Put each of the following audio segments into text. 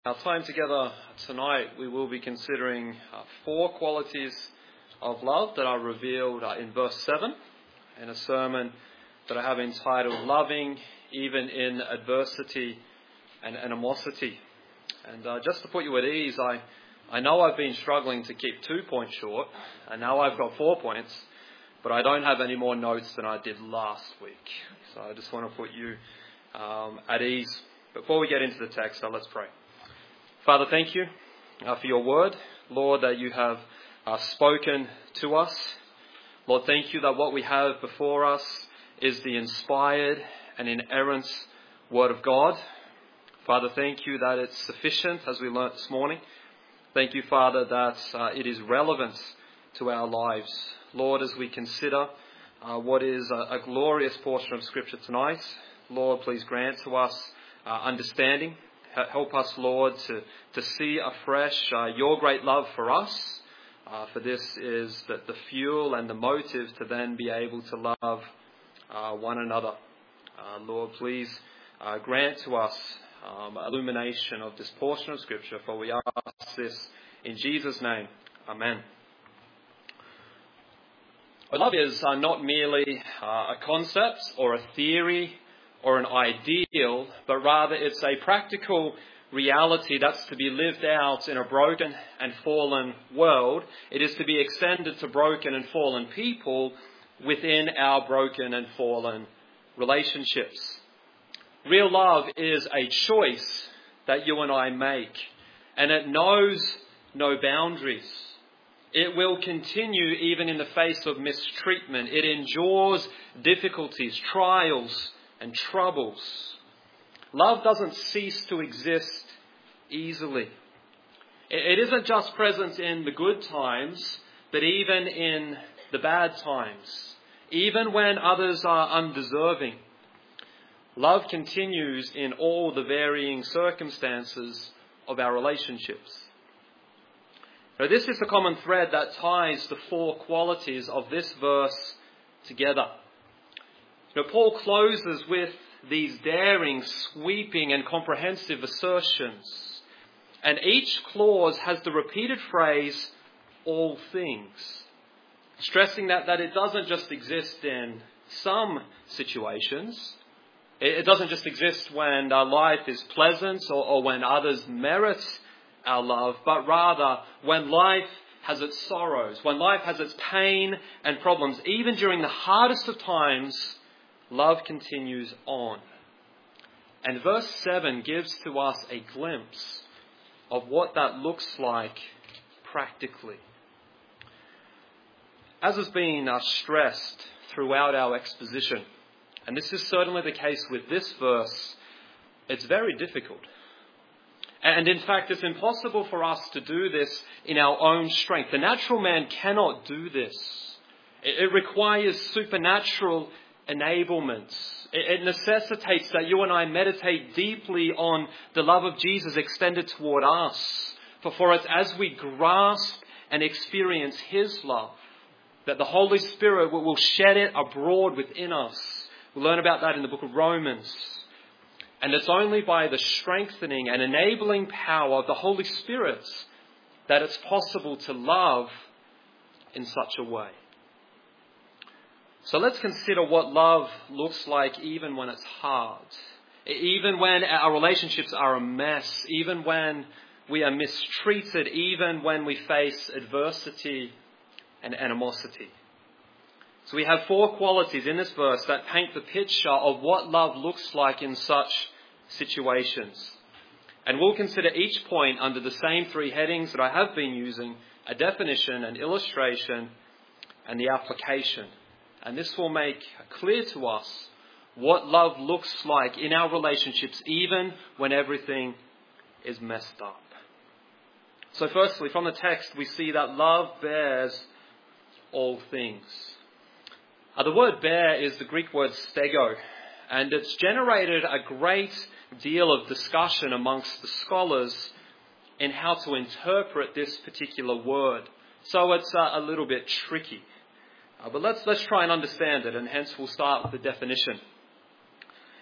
Our time together tonight, we will be considering 4 qualities of love that are revealed in verse 7 in a sermon that I have entitled Loving Even in Adversity and Animosity. And just to put you at ease, I know I've been struggling to keep 2 points short, and now I've got 4 points, but I don't have any more notes than I did last week. So I just want to put you at ease. Before we get into the text, let's pray. Father, thank you for your word. Lord, that you have spoken to us. Lord, thank you that what we have before us is the inspired and inerrant word of God. Father, thank you that it's sufficient, as we learnt this morning. Thank you, Father, that it is relevant to our lives. Lord, as we consider what is a glorious portion of Scripture tonight, Lord, please grant to us understanding. Help us, Lord, to see afresh your great love for us. For this is the fuel and the motive to then be able to love one another. Lord, please grant to us illumination of this portion of Scripture, for we ask this in Jesus' name. Amen. Love is not merely a concept or a theory or an ideal, but rather it's a practical reality that's to be lived out in a broken and fallen world. It is to be extended to broken and fallen people within our broken and fallen relationships. Real love is a choice that you and I make, and it knows no boundaries. It will continue even in the face of mistreatment. It endures difficulties, trials, and troubles. Love doesn't cease to exist easily. It isn't just present in the good times, but even in the bad times, even when others are undeserving. Love continues in all the varying circumstances of our relationships. Now, this is the common thread that ties the 4 qualities of this verse together. Now, Paul closes with these daring, sweeping and comprehensive assertions. And each clause has the repeated phrase, all things. Stressing that it doesn't just exist in some situations. It doesn't just exist when our life is pleasant or when others merit our love, but rather when life has its sorrows, when life has its pain and problems. Even during the hardest of times, love continues on. And verse 7 gives to us a glimpse of what that looks like practically. As has been stressed throughout our exposition, and this is certainly the case with this verse, it's very difficult. And in fact, it's impossible for us to do this in our own strength. The natural man cannot do this. It requires supernatural enablement. It necessitates that you and I meditate deeply on the love of Jesus extended toward us. For it's as we grasp and experience His love that the Holy Spirit will shed it abroad within us. We'll learn about that in the book of Romans. And it's only by the strengthening and enabling power of the Holy Spirit that it's possible to love in such a way. So let's consider what love looks like even when it's hard. Even when our relationships are a mess. Even when we are mistreated. Even when we face adversity and animosity. So we have 4 qualities in this verse that paint the picture of what love looks like in such situations. And we'll consider each point under the same 3 headings that I have been using: a definition, an illustration, and the application. And this will make clear to us what love looks like in our relationships, even when everything is messed up. So firstly, from the text, we see that love bears all things. The word bear is the Greek word stego, and it's generated a great deal of discussion amongst the scholars in how to interpret this particular word. So it's a little bit tricky. But let's try and understand it, and hence we'll start with the definition.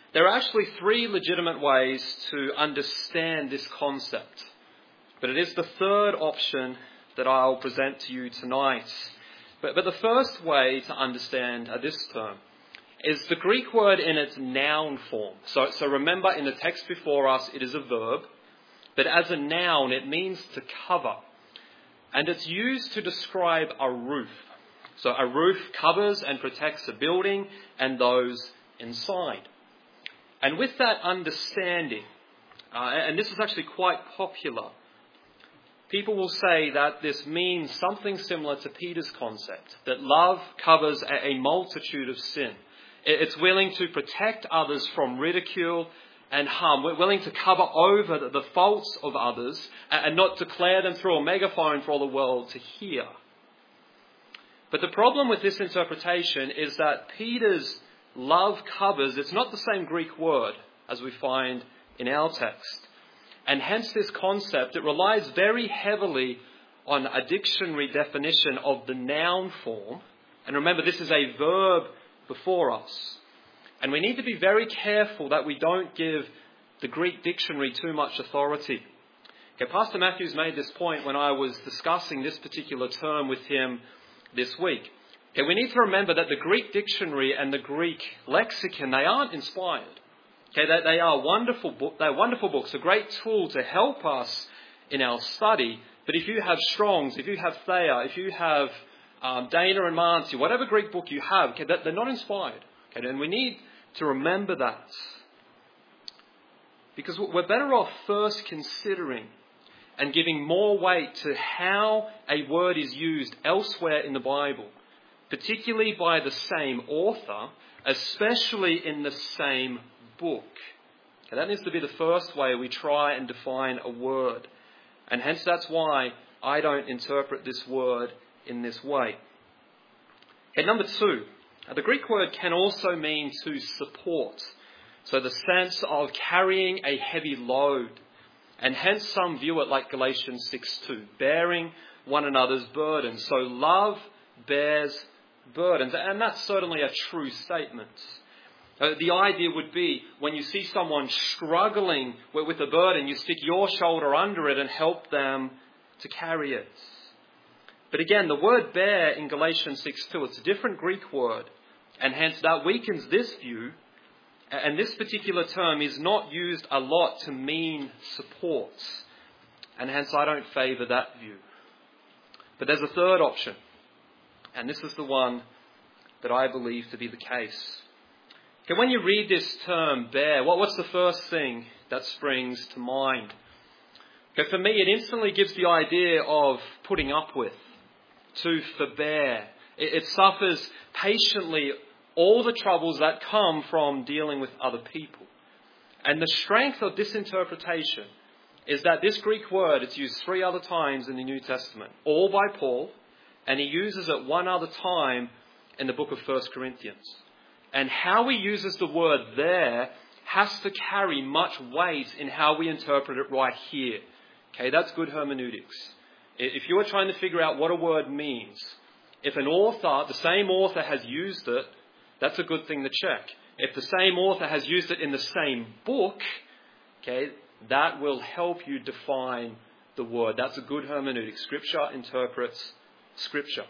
There are actually three legitimate ways to understand this concept, but it is the third option that I'll present to you tonight. But the first way to understand this term is the Greek word in its noun form. So remember, in the text before us, it is a verb, but as a noun, it means to cover. And it's used to describe a roof. So a roof covers and protects a building and those inside. And with that understanding, and this is actually quite popular, people will say that this means something similar to Peter's concept, that love covers a multitude of sin. It's willing to protect others from ridicule and harm. We're willing to cover over the faults of others and not declare them through a megaphone for all the world to hear. But the problem with this interpretation is that Peter's love covers, it's not the same Greek word as we find in our text. And hence this concept, it relies very heavily on a dictionary definition of the noun form. And remember, this is a verb before us. And we need to be very careful that we don't give the Greek dictionary too much authority. Okay, Pastor Matthews made this point when I was discussing this particular term with him this week. Okay, we need to remember that the Greek dictionary and the Greek lexicon, they aren't inspired. Okay, they are wonderful books, a great tool to help us in our study. But if you have Strong's, if you have Thayer, if you have Dana and Marcy, whatever Greek book you have, okay, they're not inspired. Okay, and we need to remember that. Because we're better off first considering and giving more weight to how a word is used elsewhere in the Bible, particularly by the same author, especially in the same book. Okay, that needs to be the first way we try and define a word. And hence that's why I don't interpret this word in this way. Okay, number two, the Greek word can also mean to support. So the sense of carrying a heavy load. And hence some view it like Galatians 6:2, bearing one another's burdens. So love bears burdens. And that's certainly a true statement. The idea would be when you see someone struggling with a burden, you stick your shoulder under it and help them to carry it. But again, the word bear in Galatians 6:2, it's a different Greek word. And hence that weakens this view. And this particular term is not used a lot to mean support. And hence I don't favour that view. But there's a third option. And this is the one that I believe to be the case. Okay, when you read this term, bear, what's the first thing that springs to mind? Okay, for me, it instantly gives the idea of putting up with, to forbear. It suffers patiently all the troubles that come from dealing with other people. And the strength of this interpretation is that this Greek word, it's used 3 other times in the New Testament, all by Paul, and he uses it 1 other time in the book of 1 Corinthians. And how he uses the word there has to carry much weight in how we interpret it right here. Okay, that's good hermeneutics. If you are trying to figure out what a word means, if an author, the same author has used it, that's a good thing to check. If the same author has used it in the same book, okay, that will help you define the word. That's a good hermeneutic. Scripture interprets Scripture.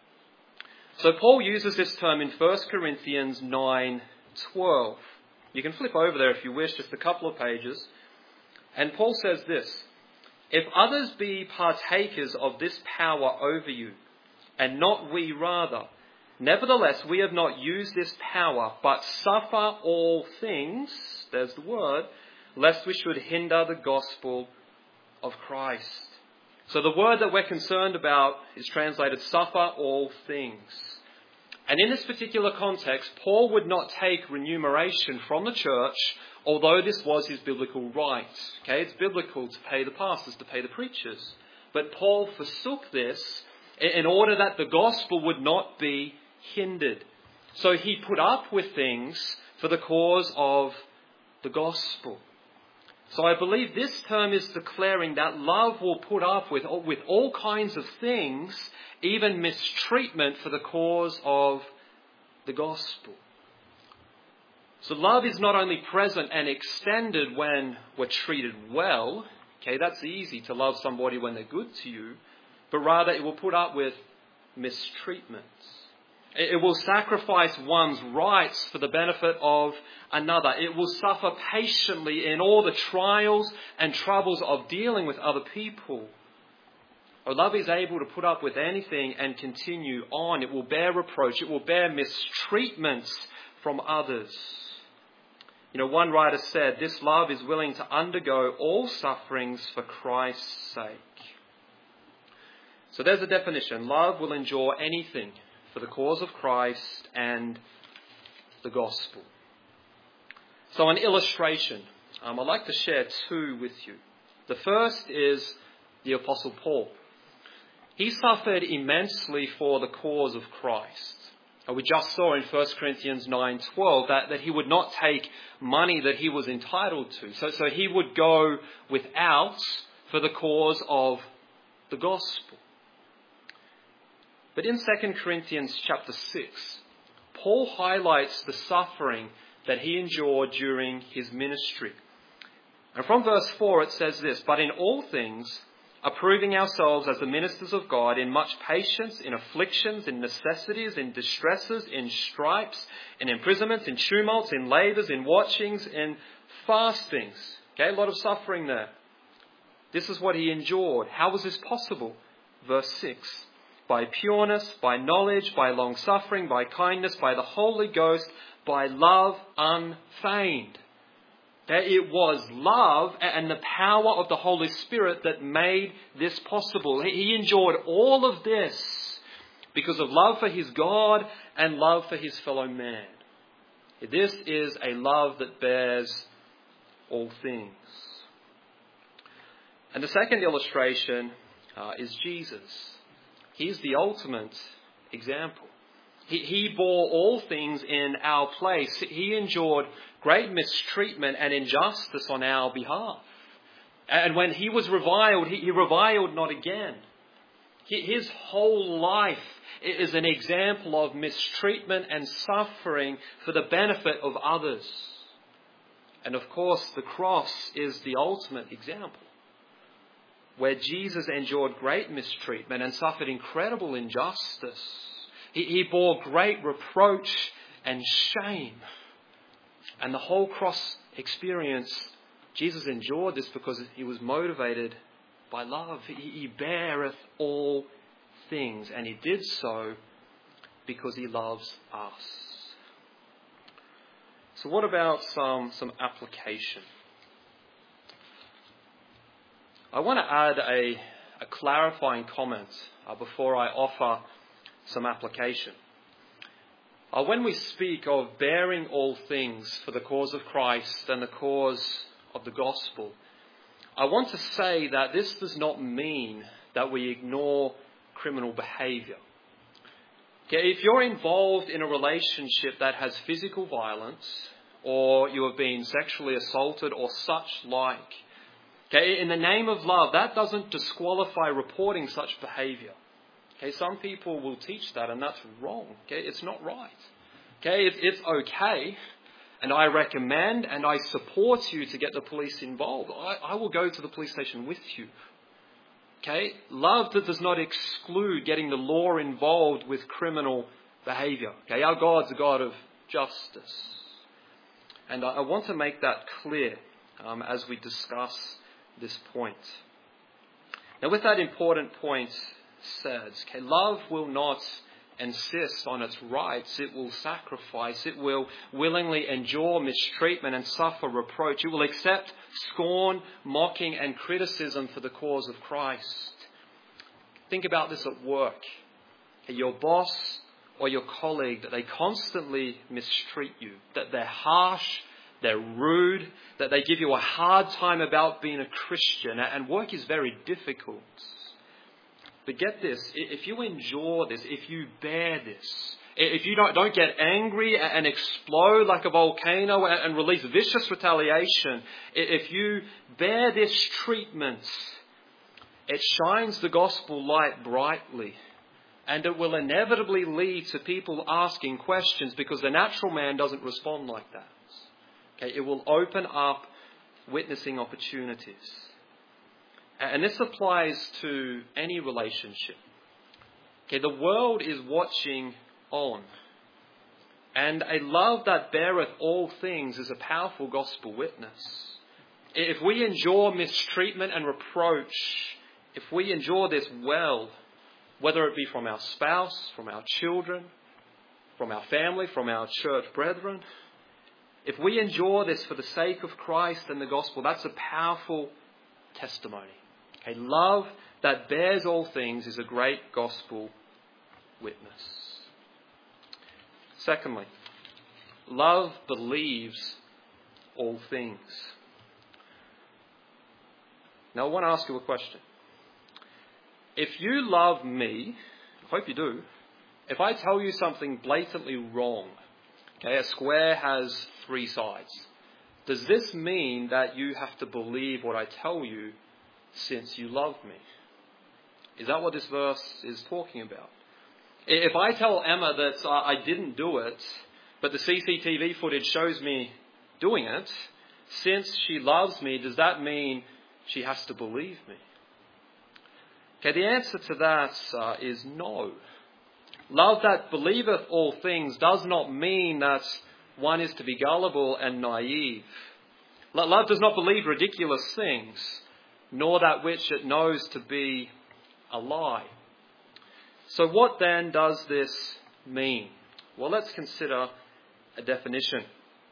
So Paul uses this term in 1 Corinthians 9:12. You can flip over there if you wish, just a couple of pages. And Paul says this, "If others be partakers of this power over you, and not we rather, nevertheless we have not used this power, but suffer all things," there's the word, "lest we should hinder the gospel of Christ." So the word that we're concerned about is translated suffer all things. And in this particular context, Paul would not take remuneration from the church, although this was his biblical right. Okay, it's biblical to pay the pastors, to pay the preachers. But Paul forsook this in order that the gospel would not be hindered. So he put up with things for the cause of the gospel. So I believe this term is declaring that love will put up with all kinds of things, even mistreatment for the cause of the gospel. So love is not only present and extended when we're treated well. Okay, that's easy to love somebody when they're good to you. But rather it will put up with mistreatment. It will sacrifice one's rights for the benefit of another. It will suffer patiently in all the trials and troubles of dealing with other people. Our love is able to put up with anything and continue on. It will bear reproach. It will bear mistreatments from others. One writer said, this love is willing to undergo all sufferings for Christ's sake. So there's a definition. Love will endure anything for the cause of Christ and the gospel. So an illustration. I'd like to share two with you. The first is the Apostle Paul. He suffered immensely for the cause of Christ. We just saw in 1 Corinthians 9:12 that he would not take money that he was entitled to. So he would go without for the cause of the gospel. But in 2 Corinthians chapter 6, Paul highlights the suffering that he endured during his ministry. And from verse 4 it says this, but in all things, approving ourselves as the ministers of God in much patience, in afflictions, in necessities, in distresses, in stripes, in imprisonments, in tumults, in labours, in watchings, in fastings. Okay, a lot of suffering there. This is what he endured. How was this possible? Verse 6. By pureness, by knowledge, by long suffering, by kindness, by the Holy Ghost, by love unfeigned. It was love and the power of the Holy Spirit that made this possible. He endured all of this because of love for his God and love for his fellow man. This is a love that bears all things. And the second illustration is Jesus. He's the ultimate example. He bore all things in our place. He endured great mistreatment and injustice on our behalf. And when he was reviled, he reviled not again. His whole life is an example of mistreatment and suffering for the benefit of others. And of course, the cross is the ultimate example, where Jesus endured great mistreatment and suffered incredible injustice. He bore great reproach and shame. And the whole cross experience, Jesus endured this because he was motivated by love. He beareth all things, and he did so because he loves us. So what about some application? I want to add a clarifying comment before I offer some application. When we speak of bearing all things for the cause of Christ and the cause of the gospel, I want to say that this does not mean that we ignore criminal behaviour. Okay, if you're involved in a relationship that has physical violence, or you have been sexually assaulted or such like, okay, in the name of love, that doesn't disqualify reporting such behaviour. Okay, some people will teach that, and that's wrong. Okay, it's not right. Okay, it's okay, and I recommend and I support you to get the police involved. I will go to the police station with you. Okay, love that does not exclude getting the law involved with criminal behaviour. Okay, our God's a God of justice, and I want to make that clear as we discuss this point. Now, with that important point said, okay, love will not insist on its rights. It will sacrifice. It will willingly endure mistreatment and suffer reproach. It will accept scorn, mocking and criticism for the cause of Christ. Think about this at work. Your boss or your colleague, that they constantly mistreat you, that they're harsh, they're rude, that they give you a hard time about being a Christian, and work is very difficult. But get this, if you endure this, if you bear this, if you don't get angry and explode like a volcano and release vicious retaliation, if you bear this treatment, it shines the gospel light brightly, and it will inevitably lead to people asking questions, because the natural man doesn't respond like that. Okay, it will open up witnessing opportunities. And this applies to any relationship. Okay, the world is watching on. And a love that beareth all things is a powerful gospel witness. If we endure mistreatment and reproach, if we endure this well, whether it be from our spouse, from our children, from our family, from our church brethren, if we endure this for the sake of Christ and the gospel, that's a powerful testimony. Okay, love that bears all things is a great gospel witness. Secondly, love believes all things. Now I want to ask you a question. If you love me, I hope you do, if I tell you something blatantly wrong, okay, a square has 3 sides, does this mean that you have to believe what I tell you since you love me? Is that what this verse is talking about? If I tell Emma that I didn't do it, but the CCTV footage shows me doing it, since she loves me, does that mean she has to believe me? Okay, the answer to that is no. Love that believeth all things does not mean that one is to be gullible and naive. Love does not believe ridiculous things, nor that which it knows to be a lie. So what then does this mean? Well, let's consider a definition.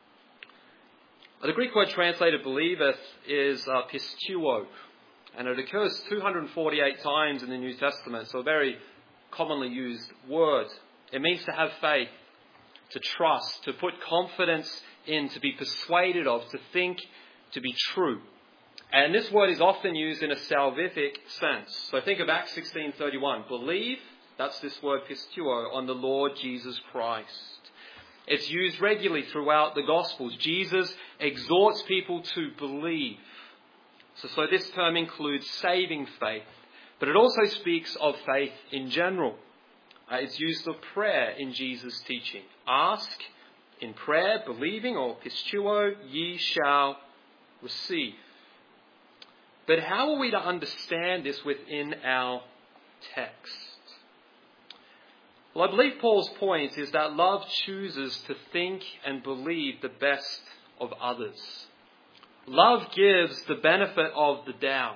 The Greek word translated believeth is pistuo, and it occurs 248 times in the New Testament, so a very commonly used word. It means to have faith, to trust, to put confidence in, to be persuaded of, to think to be true. And this word is often used in a salvific sense. So think of Acts 16:31. Believe, that's this word pistuo, on the Lord Jesus Christ. It's used regularly throughout the Gospels. Jesus exhorts people to believe. So this term includes saving faith, but it also speaks of faith in general. It's used of prayer in Jesus' teaching. Ask in prayer, believing, or pistuo, ye shall receive. But how are we to understand this within our text? Well, I believe Paul's point is that love chooses to think and believe the best of others. Love gives the benefit of the doubt.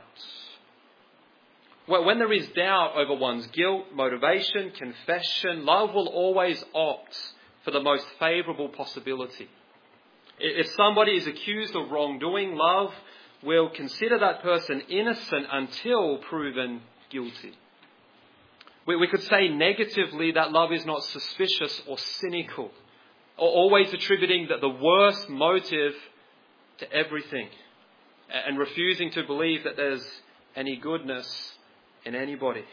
When there is doubt over one's guilt, motivation, confession, love will always opt for the most favourable possibility. If somebody is accused of wrongdoing, love will consider that person innocent until proven guilty. We could say negatively that love is not suspicious or cynical, or always attributing the worst motive to everything, and refusing to believe that there's any goodness in anybody.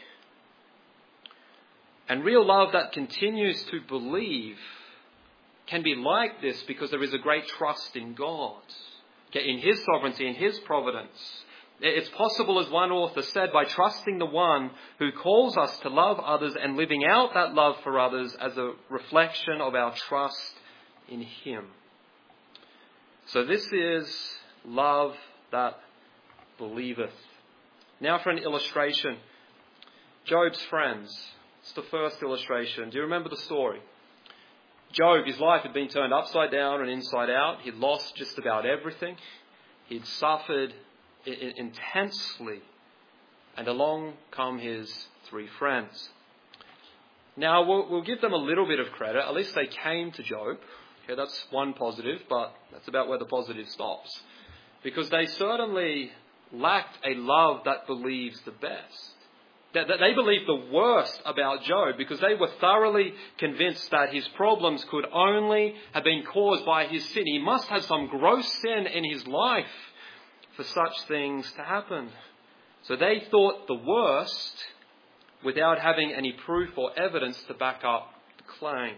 And real love that continues to believe can be like this because there is a great trust in God, in His sovereignty, in His providence. It's possible, as one author said, by trusting the one who calls us to love others and living out that love for others as a reflection of our trust in Him. So this is love that believeth. Now for an illustration. Job's friends. It's the first illustration. Do you remember the story? Job, his life had been turned upside down and inside out. He'd lost just about everything. He'd suffered intensely. And along come his 3 friends. Now, we'll give them a little bit of credit. At least they came to Job. Okay, that's one positive, but that's about where the positive stops. Because they certainly lacked a love that believes the best. That they believed the worst about Job because they were thoroughly convinced that his problems could only have been caused by his sin. He must have some gross sin in his life for such things to happen. So they thought the worst without having any proof or evidence to back up the claim.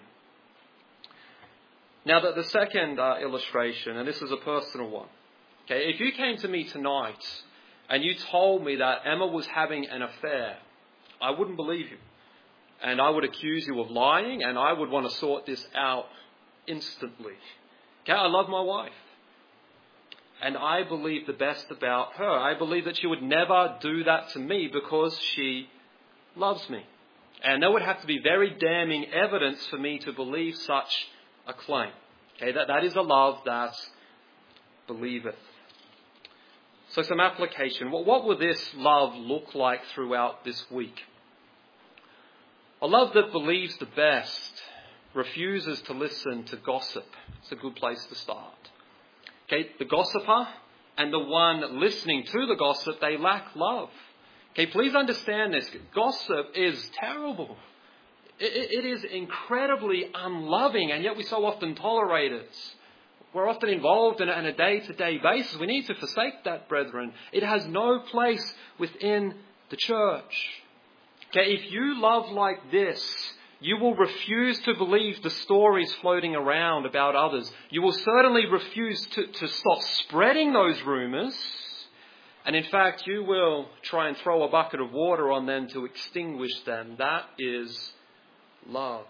Now, the second illustration, and this is a personal one. Okay, if you came to me tonight and you told me that Emma was having an affair, I wouldn't believe you. And I would accuse you of lying, and I would want to sort this out instantly. Okay, I love my wife. and I believe the best about her. I believe that she would never do that to me because she loves me. And there would have to be very damning evidence for me to believe such a claim. Okay, that is a love that believeth. So some application. What will this love look like throughout this week? A love that believes the best, refuses to listen to gossip. It's a good place to start. Okay, the gossiper and the one listening to the gossip, they lack love. Okay, please understand this. Gossip is terrible. It is incredibly unloving, and yet we so often tolerate it. We're often involved in it on a day-to-day basis. We need to forsake that, brethren. It has no place within the church. Okay, if you love like this, you will refuse to believe the stories floating around about others. You will certainly refuse to stop spreading those rumours. And in fact, you will try and throw a bucket of water on them to extinguish them. That is love.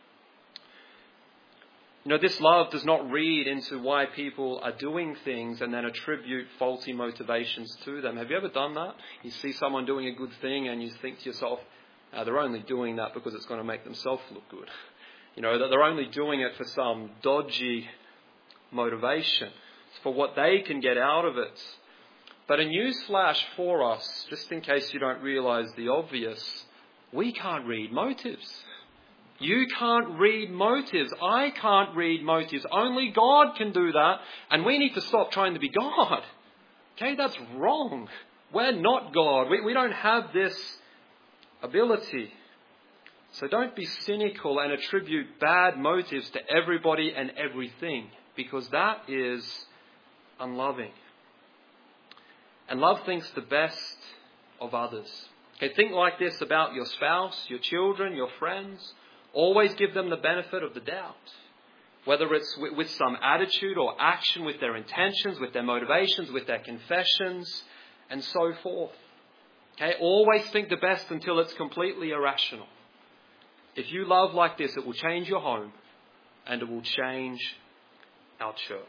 You know, this love does not read into why people are doing things and then attribute faulty motivations to them. Have you ever done that? You see someone doing a good thing and you think to yourself, they're only doing that because it's going to make themselves look good. You know, that they're only doing it for some dodgy motivation. It's for what they can get out of it. But a newsflash for us, just in case you don't realise the obvious, we can't read motives. You can't read motives. I can't read motives. Only God can do that. And we need to stop trying to be God. Okay, that's wrong. We're not God. We don't have this ability. So don't be cynical and attribute bad motives to everybody and everything, because that is unloving. And love thinks the best of others. Okay, think like this about your spouse, your children, your friends. Always give them the benefit of the doubt. Whether it's with some attitude or action, with their intentions, with their motivations, with their confessions, and so forth. Okay, always think the best until it's completely irrational. If you love like this, it will change your home and it will change our church.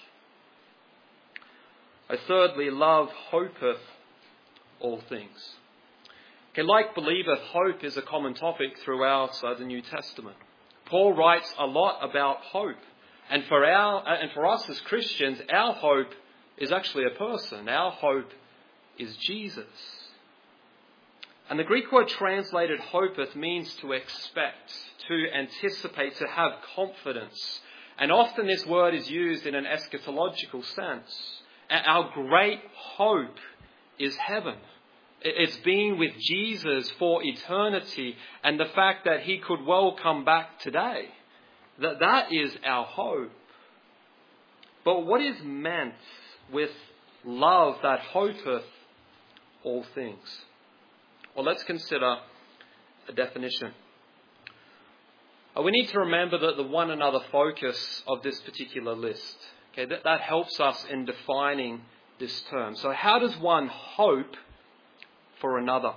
Thirdly, love hopeth all things. Okay, like believeth, hope is a common topic throughout the New Testament. Paul writes a lot about hope. And for us as Christians, our hope is actually a person. Our hope is Jesus. And the Greek word translated hopeth means to expect, to anticipate, to have confidence. And often this word is used in an eschatological sense. Our great hope is heaven. It's being with Jesus for eternity, and the fact that he could well come back today. That is our hope. But what is meant with love that hopeth all things? Well, let's consider a definition. We need to remember that the one another focus of this particular list. Okay, that helps us in defining this term. So how does one hope for another?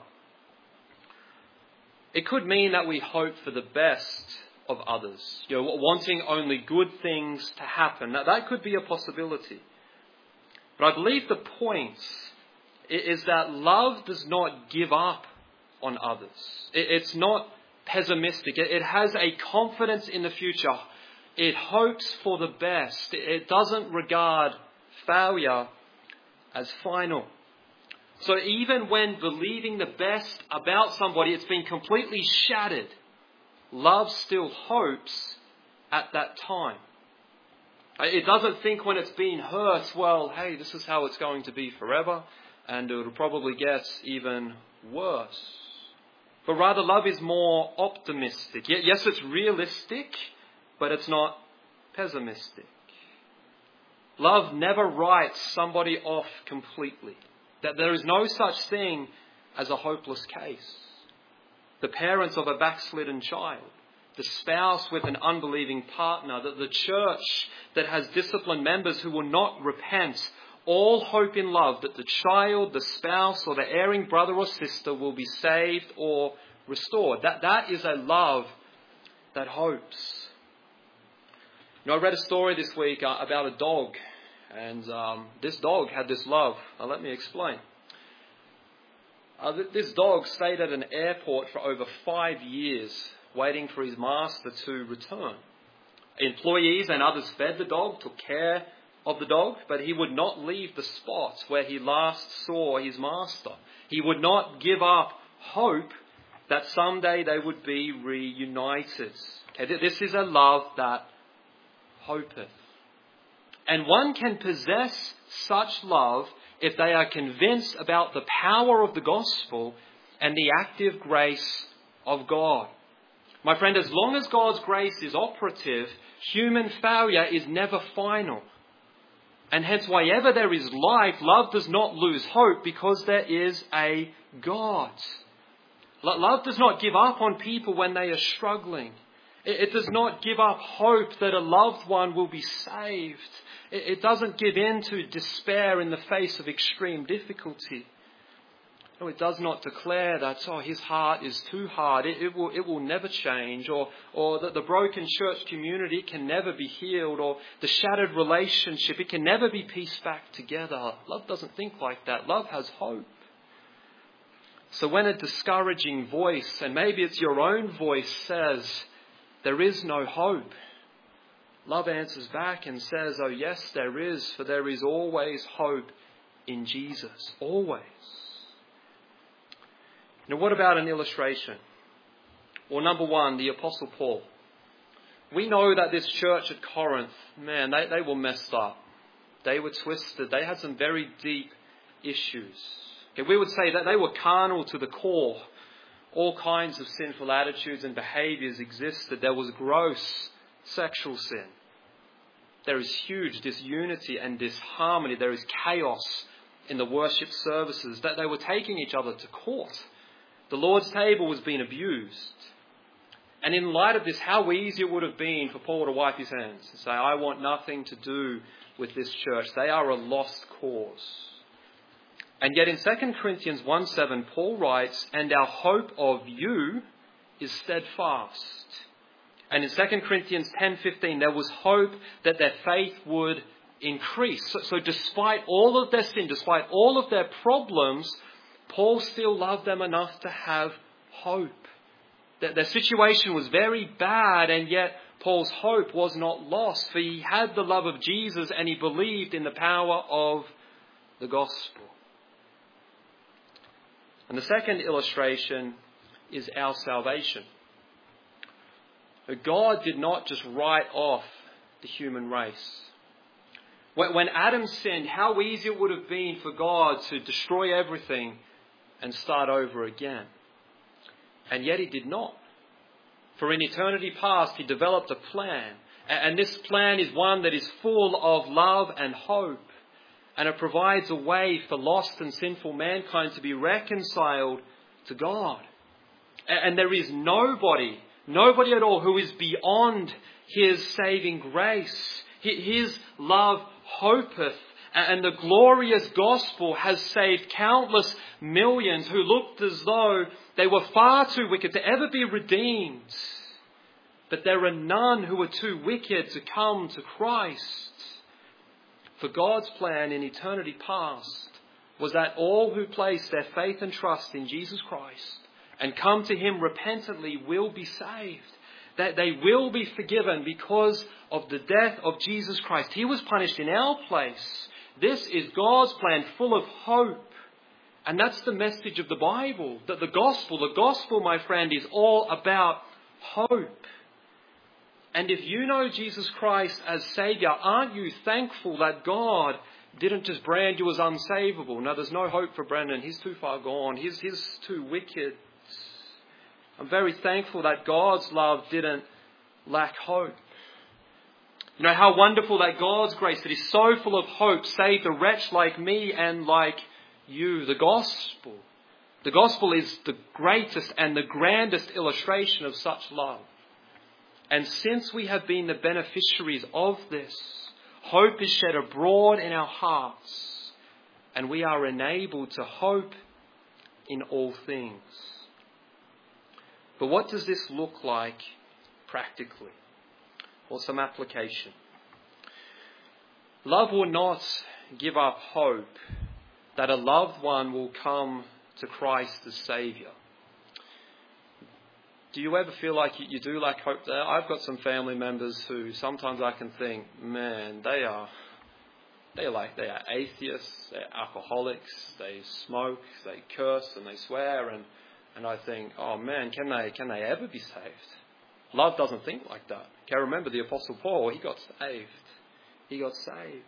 It could mean that we hope for the best of others. You know, wanting only good things to happen. Now, that could be a possibility. But I believe the point is that love does not give up on others. It's not pessimistic. It has a confidence in the future. It hopes for the best. It doesn't regard failure as final. So even when believing the best about somebody, it's been completely shattered, love still hopes at that time. It doesn't think when it's been hurt, well, hey, this is how it's going to be forever, and it'll probably get even worse. But rather, love is more optimistic. Yes, it's realistic, but it's not pessimistic. Love never writes somebody off completely. That there is no such thing as a hopeless case. The parents of a backslidden child, the spouse with an unbelieving partner, the church that has disciplined members who will not repent, all hope in love that the child, the spouse, or the erring brother or sister will be saved or restored. That is a love that hopes. You know, I read a story this week about a dog And this dog had this love. Now let me explain. This dog stayed at an airport for over 5 years, waiting for his master to return. Employees and others fed the dog, took care of the dog, but he would not leave the spot where he last saw his master. He would not give up hope that someday they would be reunited. Okay, this is a love that hopeth. And one can possess such love if they are convinced about the power of the gospel and the active grace of God. My friend, as long as God's grace is operative, human failure is never final. And hence, wherever there is life, love does not lose hope because there is a God. Love does not give up on people when they are struggling. It does not give up hope that a loved one will be saved. It doesn't give in to despair in the face of extreme difficulty. No, it does not declare that, his heart is too hard, it will never change, or that the broken church community can never be healed, or the shattered relationship, it can never be pieced back together. Love doesn't think like that. Love has hope. So when a discouraging voice, and maybe it's your own voice, says, there is no hope, love answers back and says, oh yes, there is, for there is always hope in Jesus. Always. Now what about an illustration? Well, number one, the Apostle Paul. We know that this church at Corinth, man, they were messed up. They were twisted. They had some very deep issues. Okay, we would say that they were carnal to the core. All kinds of sinful attitudes and behaviours existed. There was gross sexual sin. There is huge disunity and disharmony. There is chaos in the worship services. That they were taking each other to court. The Lord's table was being abused. And in light of this, how easy it would have been for Paul to wipe his hands and say, I want nothing to do with this church. They are a lost cause. And yet in 2 Corinthians 1:7, Paul writes, and our hope of you is steadfast. And in 2 Corinthians 10:15, there was hope that their faith would increase. So despite all of their sin, despite all of their problems, Paul still loved them enough to have hope. Their situation was very bad, and yet Paul's hope was not lost, for he had the love of Jesus and he believed in the power of the gospel. And the second illustration is our salvation. God did not just write off the human race. When Adam sinned, how easy it would have been for God to destroy everything and start over again. And yet he did not. For in eternity past, he developed a plan. And this plan is one that is full of love and hope. And it provides a way for lost and sinful mankind to be reconciled to God. And there is nobody at all who is beyond his saving grace. His love hopeth. And the glorious gospel has saved countless millions who looked as though they were far too wicked to ever be redeemed. But there are none who are too wicked to come to Christ. For God's plan in eternity past was that all who place their faith and trust in Jesus Christ and come to him repentantly will be saved. That they will be forgiven because of the death of Jesus Christ. He was punished in our place. This is God's plan, full of hope. And that's the message of the Bible. That the gospel, my friend, is all about hope. And if you know Jesus Christ as Saviour, aren't you thankful that God didn't just brand you as unsavable? No, there's no hope for Brendan. He's too far gone. He's too wicked. I'm very thankful that God's love didn't lack hope. You know, how wonderful that God's grace that is so full of hope saved a wretch like me and like you. The gospel. The gospel is the greatest and the grandest illustration of such love. And since we have been the beneficiaries of this, hope is shed abroad in our hearts, and we are enabled to hope in all things. But what does this look like practically? Well, some application. Love will not give up hope that a loved one will come to Christ as Saviour. Do you ever feel like you do lack hope there? I've got some family members who sometimes I can think, man, they are atheists, they're alcoholics, they smoke, they curse and they swear, and I think, oh man, can they ever be saved? Love doesn't think like that. Okay, remember the Apostle Paul, he got saved. He got saved.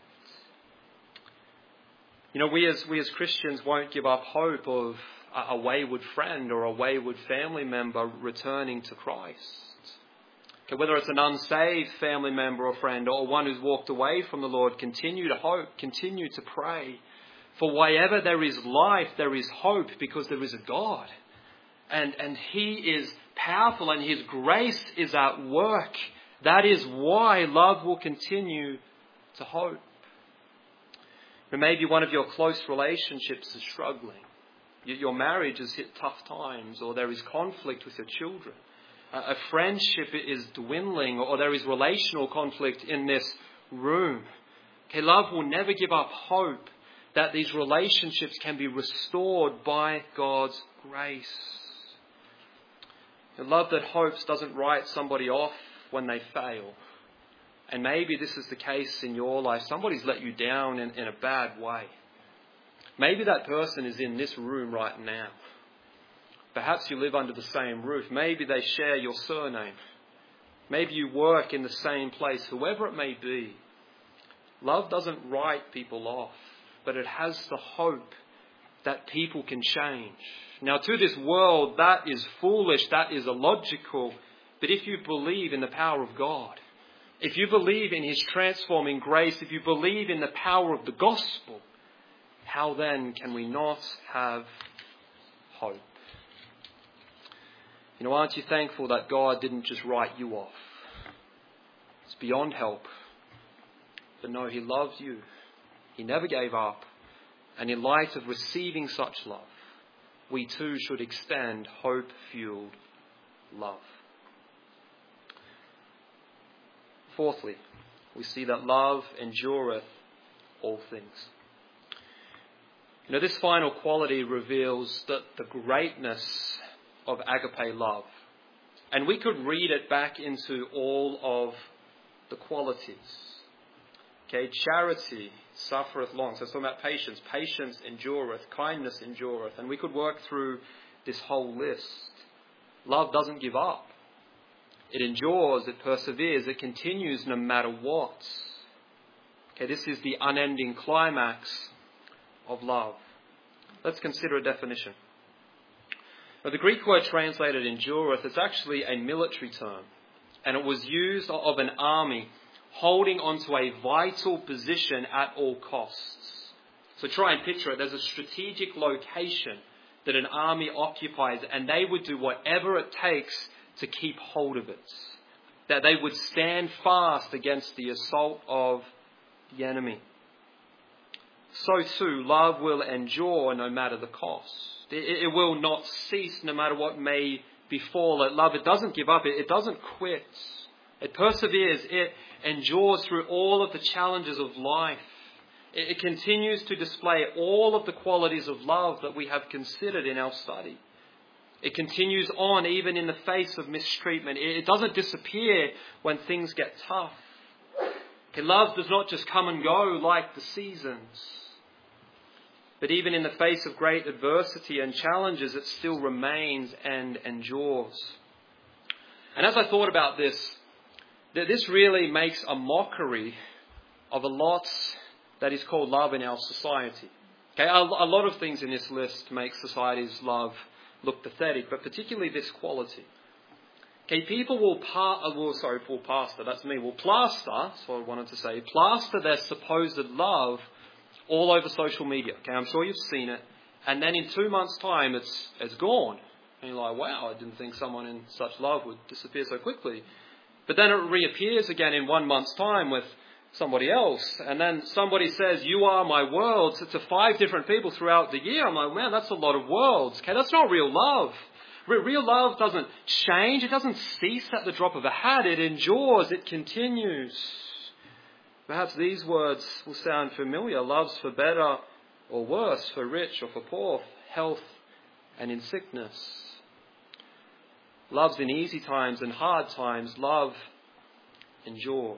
You know, we as Christians won't give up hope of a wayward friend or a wayward family member returning to Christ. Okay, whether it's an unsaved family member or friend or one who's walked away from the Lord, continue to hope, continue to pray. For wherever there is life, there is hope, because there is a God. And He is powerful and His grace is at work. That is why love will continue to hope. But maybe one of your close relationships is struggling. Your marriage has hit tough times, or there is conflict with your children. A friendship is dwindling, or there is relational conflict in this room. Okay, love will never give up hope that these relationships can be restored by God's grace. A love that hopes doesn't write somebody off when they fail. And maybe this is the case in your life. Somebody's let you down in a bad way. Maybe that person is in this room right now. Perhaps you live under the same roof. Maybe they share your surname. Maybe you work in the same place. Whoever it may be, love doesn't write people off, but it has the hope that people can change. Now, to this world, that is foolish, that is illogical. But if you believe in the power of God, if you believe in His transforming grace, if you believe in the power of the gospel, how then can we not have hope? You know, aren't you thankful that God didn't just write you off? It's beyond help. But no, He loves you. He never gave up. And in light of receiving such love, we too should extend hope-fueled love. Fourthly, we see that love endureth all things. You know, this final quality reveals the greatness of agape love. And we could read it back into all of the qualities. Okay, charity suffereth long. So it's talking about patience. Patience endureth. Kindness endureth. And we could work through this whole list. Love doesn't give up. It endures, it perseveres, it continues no matter what. Okay, this is the unending climax of love. Let's consider a definition. Now, the Greek word translated endureth is actually a military term, and it was used of an army holding onto a vital position at all costs. So try and picture it. There's a strategic location that an army occupies, and they would do whatever it takes to keep hold of it. That they would stand fast against the assault of the enemy. So too, love will endure no matter the cost. It will not cease no matter what may befall it. Love, it doesn't give up. It doesn't quit. It perseveres. It endures through all of the challenges of life. It continues to display all of the qualities of love that we have considered in our study. It continues on even in the face of mistreatment. It doesn't disappear when things get tough. Love does not just come and go like the seasons. But even in the face of great adversity and challenges, it still remains and endures. And as I thought about this, this really makes a mockery of a lot that is called love in our society. Okay, a lot of things in this list make society's love look pathetic, but particularly this quality. Okay, people will plaster, that's what I wanted to say, plaster their supposed love all over social media. Okay, I'm sure you've seen it. And then in 2 months' time, it's gone. And you're like, wow, I didn't think someone in such love would disappear so quickly. But then it reappears again in 1 month's time with somebody else. And then somebody says, you are my world, to 5 different people throughout the year. I'm like, man, that's a lot of worlds. Okay, that's not real love. Real love doesn't change. It doesn't cease at the drop of a hat. It endures. It continues. Perhaps these words will sound familiar. Love's for better or worse, for rich or for poor, health and in sickness. Love's in easy times and hard times. Love endures.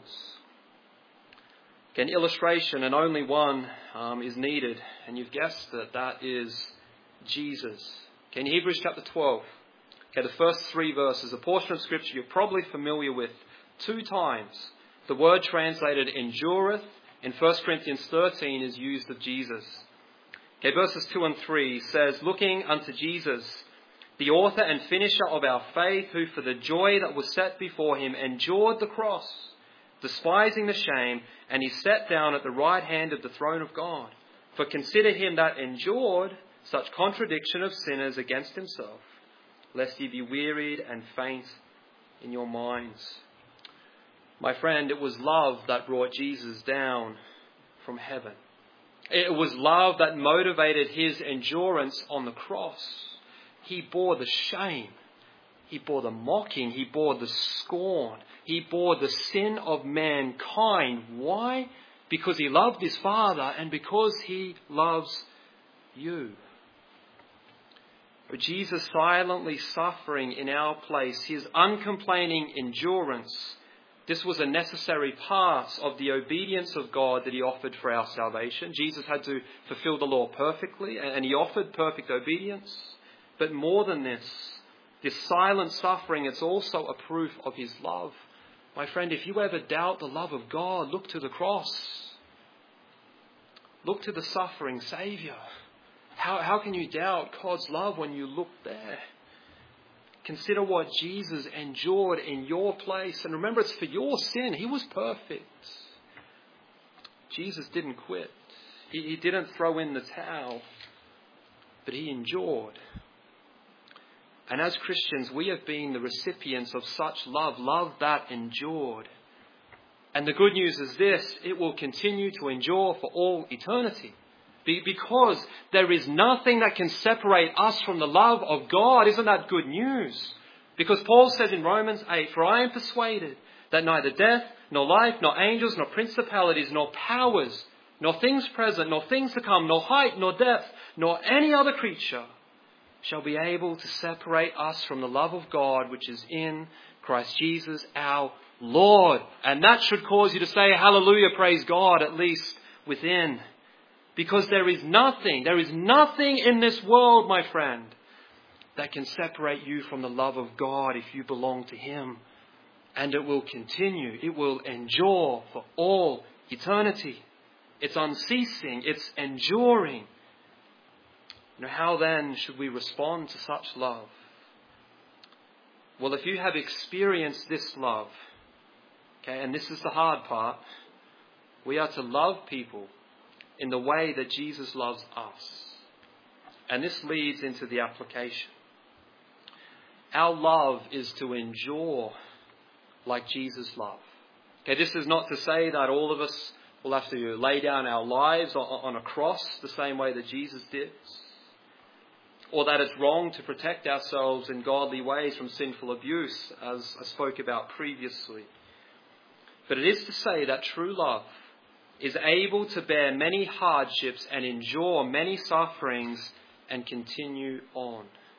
An illustration, and only one, is needed. And you've guessed it, that is Jesus. In Hebrews chapter 12, the first 3 verses, a portion of Scripture you're probably familiar with. 2 times the word translated endureth in 1 Corinthians 13 is used of Jesus. Verses 2 and 3 says, looking unto Jesus, the author and finisher of our faith, who for the joy that was set before him endured the cross, despising the shame, and he sat down at the right hand of the throne of God. For consider him that endured such contradiction of sinners against himself, lest ye be wearied and faint in your minds. My friend, it was love that brought Jesus down from heaven. It was love that motivated his endurance on the cross. He bore the shame. He bore the mocking. He bore the scorn. He bore the sin of mankind. Why? Because he loved his Father and because he loves you. But Jesus silently suffering in our place, his uncomplaining endurance, this was a necessary part of the obedience of God that he offered for our salvation. Jesus had to fulfill the law perfectly, and he offered perfect obedience. But more than this silent suffering, it's also a proof of his love. My friend, if you ever doubt the love of God, look to the cross. Look to the suffering Saviour. How can you doubt God's love when you look there? Consider what Jesus endured in your place. And remember, it's for your sin. He was perfect. Jesus didn't quit. He didn't throw in the towel. But he endured. And as Christians, we have been the recipients of such love. Love that endured. And the good news is this: it will continue to endure for all eternity. Because there is nothing that can separate us from the love of God. Isn't that good news? Because Paul says in Romans 8, for I am persuaded that neither death, nor life, nor angels, nor principalities, nor powers, nor things present, nor things to come, nor height, nor depth, nor any other creature shall be able to separate us from the love of God which is in Christ Jesus our Lord. And that should cause you to say, hallelujah, praise God, at least within. Because there is nothing in this world, my friend, that can separate you from the love of God if you belong to him. And it will continue. It will endure for all eternity. It's unceasing. It's enduring. How then should we respond to such love? Well, if you have experienced this love, and this is the hard part, we are to love people in the way that Jesus loves us. And this leads into the application. Our love is to endure like Jesus loved. This is not to say that all of us will have to lay down our lives on a cross the same way that Jesus did, or that it's wrong to protect ourselves in godly ways from sinful abuse, as I spoke about previously. But it is to say that true love is able to bear many hardships and endure many sufferings and continue on.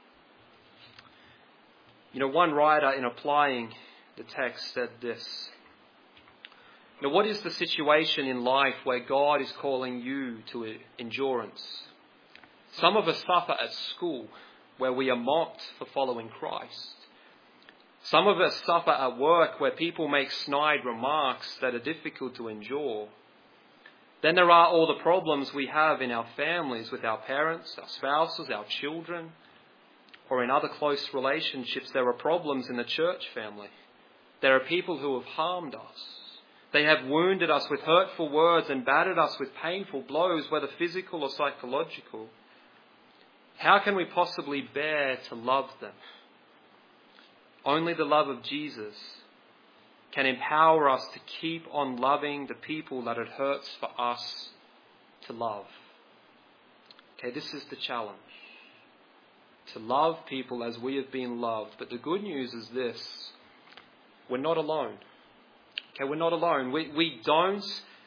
One writer in applying the text said this: what is the situation in life where God is calling you to endurance? Some of us suffer at school, where we are mocked for following Christ. Some of us suffer at work, where people make snide remarks that are difficult to endure. Then there are all the problems we have in our families with our parents, our spouses, our children, or in other close relationships. There are problems in the church family. There are people who have harmed us. They have wounded us with hurtful words and battered us with painful blows, whether physical or psychological. How can we possibly bear to love them? Only the love of Jesus can empower us to keep on loving the people that it hurts for us to love. This is the challenge. To love people as we have been loved. But the good news is this: we're not alone. We're not alone. We don't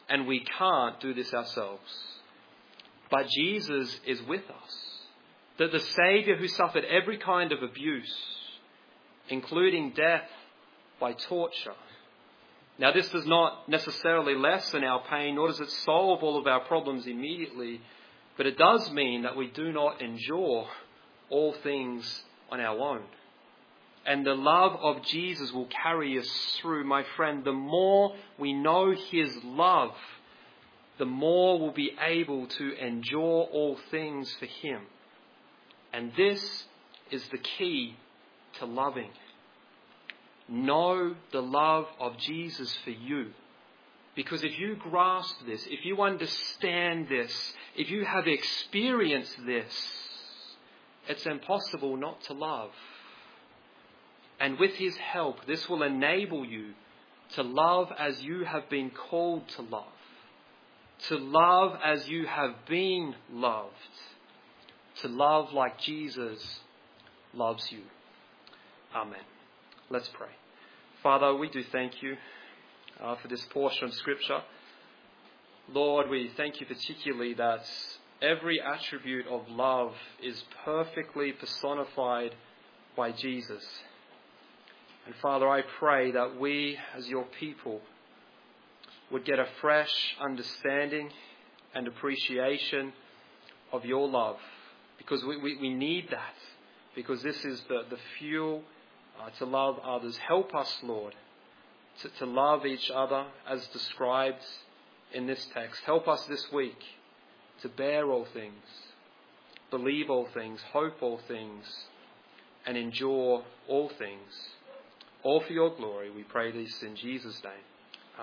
and we can't do this ourselves. But Jesus is with us. That the Saviour who suffered every kind of abuse, including death by torture. Now, this does not necessarily lessen our pain, nor does it solve all of our problems immediately, but it does mean that we do not endure all things on our own. And the love of Jesus will carry us through. My friend, the more we know his love, the more we'll be able to endure all things for him. And this is the key to loving. Know the love of Jesus for you. Because if you grasp this, if you understand this, if you have experienced this, it's impossible not to love. And with his help, this will enable you to love as you have been called to love. To love as you have been loved. To love like Jesus loves you. Amen. Let's pray. Father, we do thank you for this portion of Scripture. Lord, we thank you particularly that every attribute of love is perfectly personified by Jesus. And Father, I pray that we as your people would get a fresh understanding and appreciation of your love. Because we need that. Because this is the fuel to love others. Help us, Lord, to love each other as described in this text. Help us this week to bear all things, believe all things, hope all things, and endure all things. All for your glory, we pray this in Jesus' name.